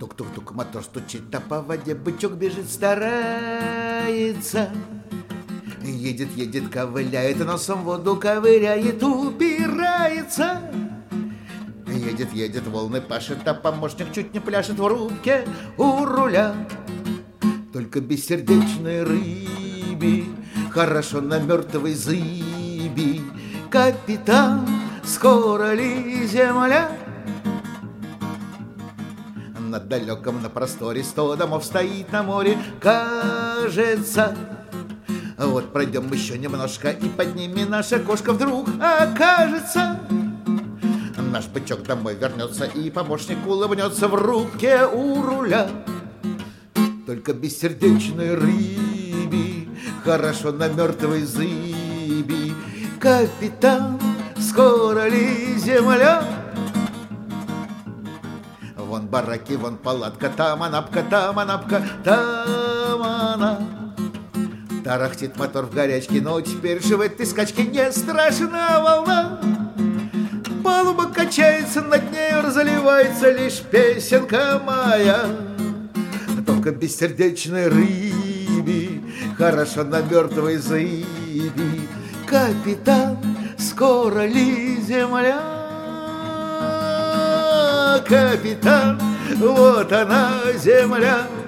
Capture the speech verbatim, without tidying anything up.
Тук-тук-тук, мотор стучит, а по воде бычок бежит, старается. Едет, едет, ковыляет, носом в воду ковыряет, упирается. Едет, едет, волны пашет, а помощник чуть не пляшет в рубке у руля. Только бессердечной рыбе хорошо на мертвой зыби. Капитан, скоро ли земля? На далеком, на просторе сто домов стоит на море, кажется. Вот пройдем еще немножко, и под ними наша кошка вдруг окажется. Наш бычок домой вернется, и помощник улыбнется в рубке у руля. Только бессердечной рыбе хорошо на мертвой зыби. Капитан, скоро ли земля? Вон бараки, вон палатка, там анапка, там анапка, там она. Тарахтит мотор в горячке, но теперь же в этой скачке не страшна волна. Палуба качается, над нею разливается лишь песенка моя. Только бессердечной рыбе хорошо на мертвой зыби. Капитан, скоро ли земля? Капитан, вот она земля.